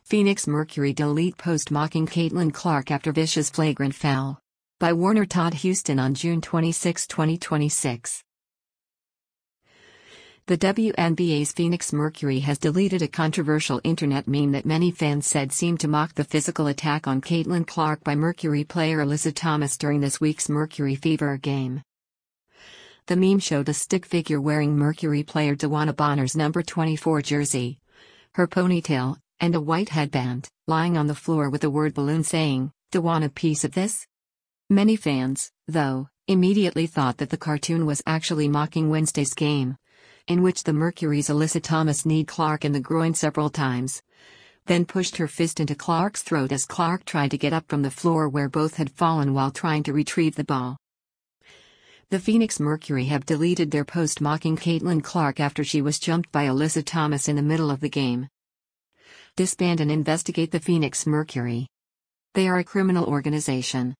Phoenix Mercury delete post mocking Caitlin Clark after vicious flagrant foul. By Warner Todd Houston on June 26, 2026. The WNBA's Phoenix Mercury has deleted a controversial internet meme that many fans said seemed to mock the physical attack on Caitlin Clark by Mercury player Alyssa Thomas during this week's Mercury Fever game. The meme showed a stick figure wearing Mercury player DeWanna Bonner's number 24 jersey, her ponytail, and a white headband, lying on the floor with the word balloon saying, "DeWanna, a piece of this?" Many fans, though, immediately thought that the cartoon was actually mocking Wednesday's game, in which the Mercury's Alyssa Thomas kneed Clark in the groin several times, then pushed her fist into Clark's throat as Clark tried to get up from the floor where both had fallen while trying to retrieve the ball. The Phoenix Mercury have deleted their post mocking Caitlin Clark after she was jumped by Alyssa Thomas in the middle of the game. Disband and investigate the Phoenix Mercury. They are a criminal organization.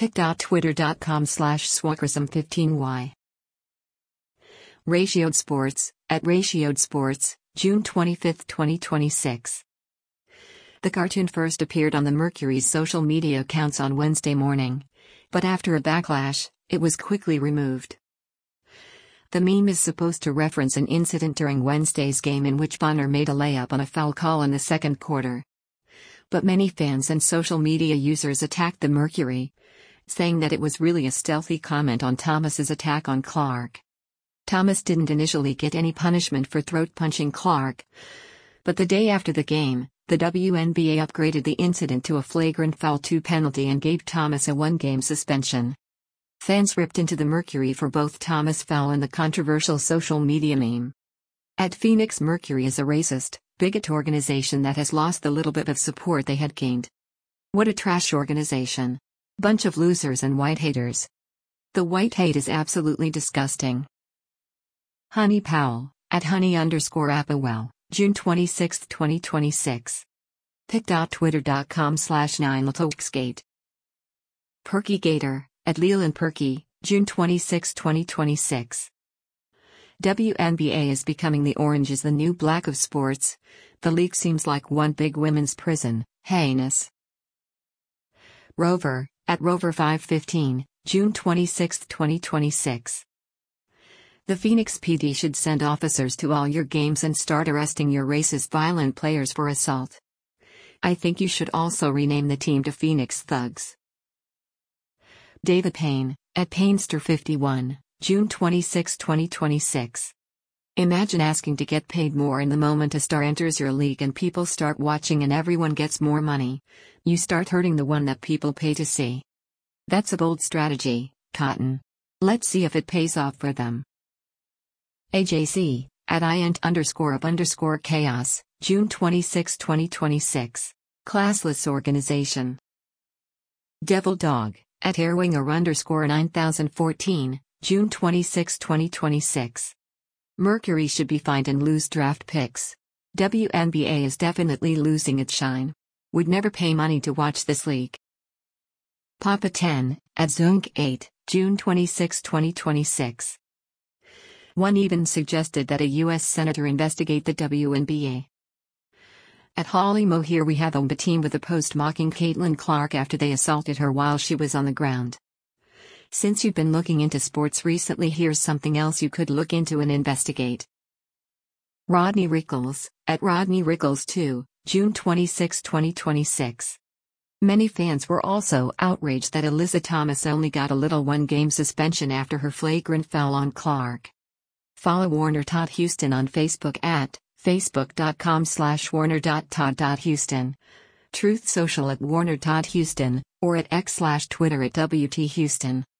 pic.twitter.com/swokrism15y. Ratioed Sports, at Ratioed Sports, June 25, 2026. The cartoon first appeared on the Mercury's social media accounts on Wednesday morning, but after a backlash, it was quickly removed. The meme is supposed to reference an incident during Wednesday's game in which Bonner made a layup on a foul call in the second quarter. But many fans and social media users attacked the Mercury, saying that it was really a stealthy comment on Thomas's attack on Clark. Thomas didn't initially get any punishment for throat-punching Clark, but the day after the game, the WNBA upgraded the incident to a flagrant foul 2 penalty and gave Thomas a 1-game suspension. Fans ripped into the Mercury for both Thomas' foul and the controversial social media meme. At Phoenix Mercury is a racist, bigot organization that has lost the little bit of support they had gained. What a trash organization. Bunch of losers and white haters. The white hate is absolutely disgusting. Honey Powell, at honey_appawell, June 26, 2026. pic.twitter.com/9littlexgate. Perky Gator, at Leland Perky, June 26, 2026. WNBA is becoming the orange is the new black of sports. The league seems like one big women's prison, heinous. Rover, at Rover515, June 26, 2026. The Phoenix PD should send officers to all your games and start arresting your racist violent players for assault. I think you should also rename the team to Phoenix Thugs. David Payne, at Paynester51, June 26, 2026. Imagine asking to get paid more in the moment a star enters your league and people start watching and everyone gets more money. You start hurting the one that people pay to see. That's a bold strategy, Cotton. Let's see if it pays off for them. AJC, at INT_UP_chaos, June 26, 2026. Classless organization. Devil Dog, at Airwinger_9014, June 26, 2026. Mercury should be fined and lose draft picks. WNBA is definitely losing its shine. Would never pay money to watch this league. Papa 10, at Zunk8, June 26, 2026. One even suggested that a U.S. senator investigate the WNBA. At Holly Mo, here we have a team with a post mocking Caitlin Clark after they assaulted her while she was on the ground. Since you've been looking into sports recently, here's something else you could look into and investigate. Rodney Rickles, at Rodney Rickles 2, June 26, 2026. Many fans were also outraged that Alyssa Thomas only got a little 1-game suspension after her flagrant foul on Clark. Follow Warner Todd Houston on Facebook at facebook.com/warner.todd.houston, Truth Social at Warner Todd Houston, or at X/Twitter at WT Houston.